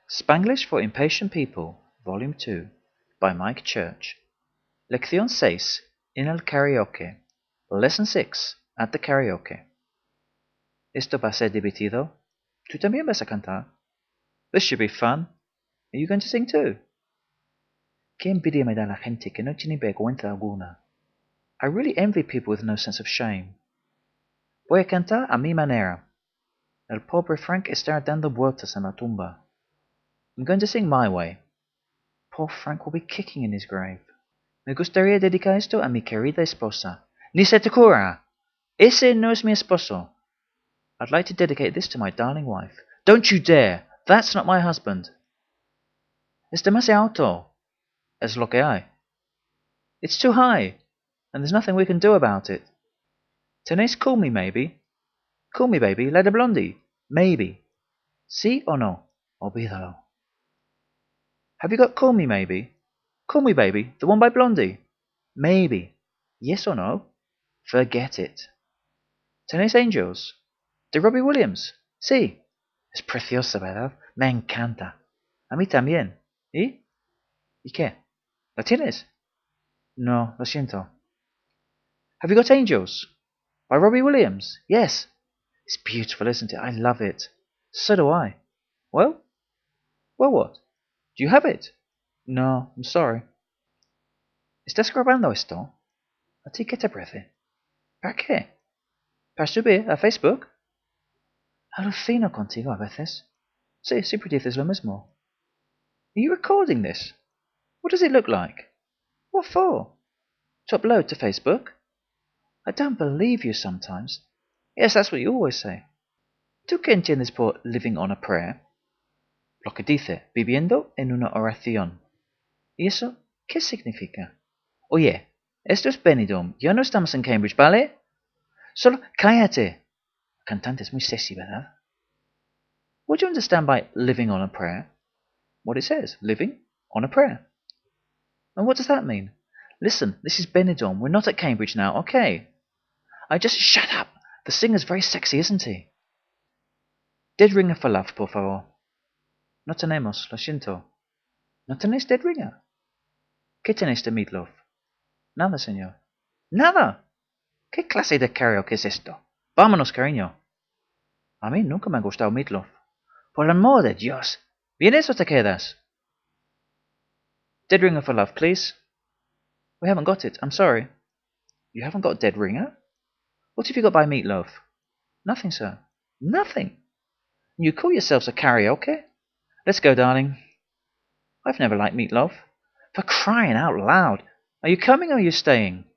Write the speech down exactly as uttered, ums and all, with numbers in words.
Spanglish for Impatient People, Volume two, by Mike Church. Lección seis, en el karaoke. Lesson six, at the karaoke. Esto va a ser divertido. ¿Tú también vas a cantar? This should be fun. Are you going to sing too? Qué envidia me da la gente que no tiene vergüenza alguna. I really envy people with no sense of shame. Voy a cantar a mi manera. El pobre Frank está dando vueltas en la tumba. I'm going to sing my way. Poor Frank will be kicking in his grave. Me gustaría dedicar esto a mi querida esposa. Ni se te ocurra. Ese no es mi esposo. I'd like to dedicate this to my darling wife. Don't you dare. That's not my husband. Es demasiado alto. Es lo que hay. It's too high, and there's nothing we can do about it. Tenéis Call Me Maybe? Call Me Baby, la de Blondie. Maybe. Sí o no? Olvídalo. Have you got Call Me Maybe? Call Me Baby, the one by Blondie. Maybe. Yes or no? Forget it. ¿Tenéis Angels? De Robbie Williams. Sí. Es preciosa, ¿verdad? Me encanta. A mí también. ¿Y? ¿Y qué? ¿La tienes? No, lo siento. Have you got Angels? By Robbie Williams. Yes. It's beautiful, isn't it? I love it. So do I. Well? Well, what? Do you have it? No, I'm sorry. ¿Estás grabando esto? ¿A ti qué te parece? ¿Para qué? ¿Para subir a Facebook? Alucino contigo a veces. Sí, siempre dices lo mismo. Are you recording this? What does it look like? What for? To upload to Facebook? I don't believe you sometimes. Yes, that's what you always say. ¿Tú qué entiendes por living on a prayer? Lo que dice, viviendo en una oración. ¿Y eso qué significa? Oye, esto es Benidorm. Ya no estamos en Cambridge, ¿vale? Solo cállate. La cantante es muy sexy, ¿verdad? What do you understand by living on a prayer? What it says, living on a prayer. And what does that mean? Listen, this is Benidorm. We're not at Cambridge now, okay? I just... Shut up! The singer's very sexy, isn't he? Dead ringer for love, por favor. No tenemos, lo siento. ¿No tenéis dead ringer? ¿Qué tenéis de Meatloaf? Nada, señor. ¿Nada? ¿Qué clase de karaoke es esto? Vámonos, cariño. A mí nunca me ha gustado Meatloaf. Por el amor de Dios. ¿Vienes o te quedas? Dead ringer for love, please. We haven't got it. I'm sorry. You haven't got dead ringer? What have you got by Meatloaf? Nothing, sir. Nothing? You call yourselves a karaoke? Let's go, darling. I've never liked Meatloaf. For crying out loud. Are you coming or are you staying?